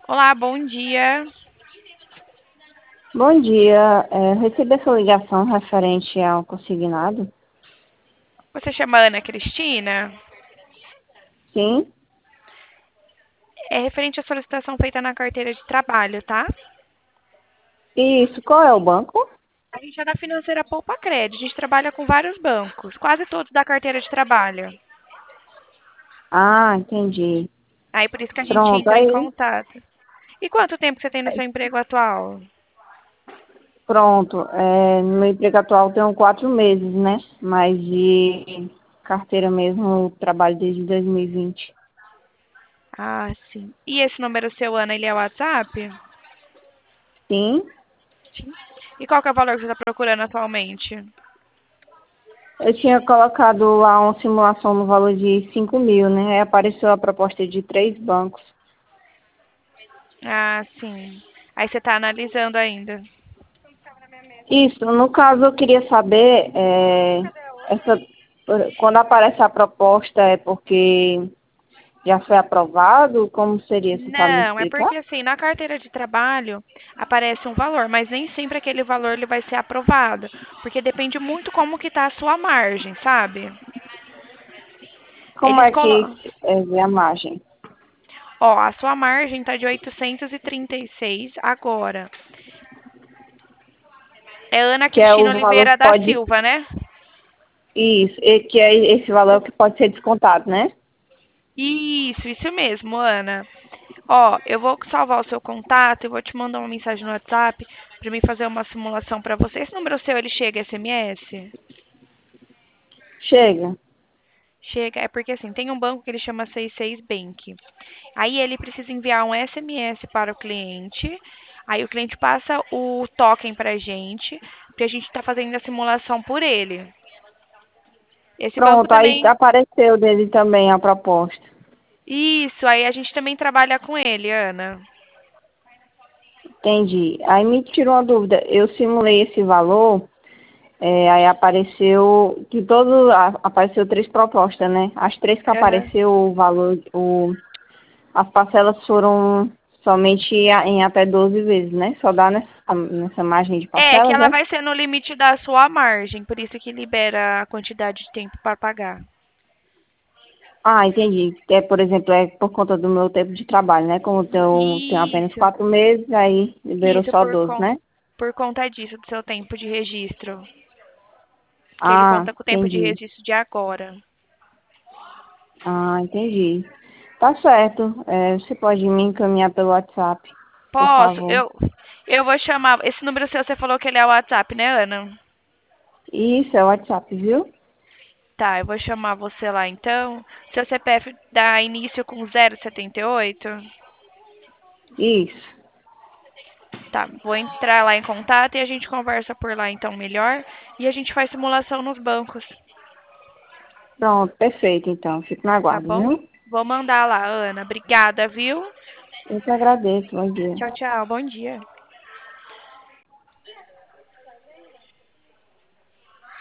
Olá, bom dia. Bom dia. Recebi essa ligação referente ao consignado? Você chama Ana Cristina? Sim. É referente à solicitação feita na carteira de trabalho, tá? Isso, qual é o banco? A gente é da financeira Poupa Crédito. A gente trabalha com vários bancos, quase todos da carteira de trabalho. Ah, entendi. Aí por isso que a gente Pronto, entra em aí, contato. E quanto tempo você tem no seu emprego atual? pronto. No meu emprego atual tenho 4 meses, né? Mas de carteira mesmo eu trabalho desde 2020. Ah, sim. E esse número seu, Ana, ele é o WhatsApp? Sim. Sim. E qual que é o valor que você está procurando atualmente? Eu tinha colocado lá uma simulação no valor de 5 mil, né? Aí apareceu a proposta de 3 bancos. Ah, sim. Aí você está analisando ainda. Isso, no caso eu queria saber, essa, quando aparece a proposta é porque já foi aprovado? Como seria? Você sabe me Não, é explicar? porque assim, na carteira de trabalho aparece um valor, mas nem sempre aquele valor ele vai ser aprovado, porque depende muito como que tá a sua margem, sabe? Como Eles é que colocam, vê a margem? ó, a sua margem tá de 836 agora. É Ana Que é Cristina o valor Oliveira que da pode. Silva, né? Isso, e que é esse valor que pode ser descontado, né? Isso mesmo, Ana. Ó, eu vou salvar o seu contato e vou te mandar uma mensagem no WhatsApp para mim fazer uma simulação para você. Esse número seu, ele chega SMS? Chega. Chega, é porque assim, tem um banco que ele chama 66 Bank. Aí ele precisa enviar um SMS para o cliente. Aí o cliente passa o token para a gente, porque a gente está fazendo a simulação por ele. Esse banco Pronto, aí também. apareceu dele também a proposta. Isso, aí a gente também trabalha com ele, Ana. Entendi. Aí me tirou uma dúvida. Eu simulei esse valor. Aí apareceu que apareceu 3 propostas, né? As 3 que Aham. apareceu o valor, as parcelas foram somente em até 12 vezes, né? Só dá nessa margem de É, que parcelas, ela né? vai ser no limite da sua margem, por isso que libera a quantidade de tempo para pagar. Ah, entendi. Por exemplo, é por conta do meu tempo de trabalho, né? Como eu tenho apenas Isso, 4 meses, aí liberou isso só 12, né? por conta disso, do seu tempo de registro. Que ele Ah, conta com o tempo de entendi. registro de agora. Ah, entendi. Tá certo. Você pode me encaminhar pelo WhatsApp, por Posso? favor. Eu vou chamar. Esse número seu, você falou que ele é o WhatsApp, né, Ana? Isso, é o WhatsApp, viu? Tá, eu vou chamar você lá então. Seu CPF dá início com 078. Isso. Tá, vou entrar lá em contato e a gente conversa por lá então melhor. E a gente faz simulação nos bancos, Pronto, perfeito, então. Fico no tá aguardo, bom? viu? Vou mandar lá, Ana. Obrigada, viu? Eu que agradeço. Bom dia. Tchau, tchau. Bom dia.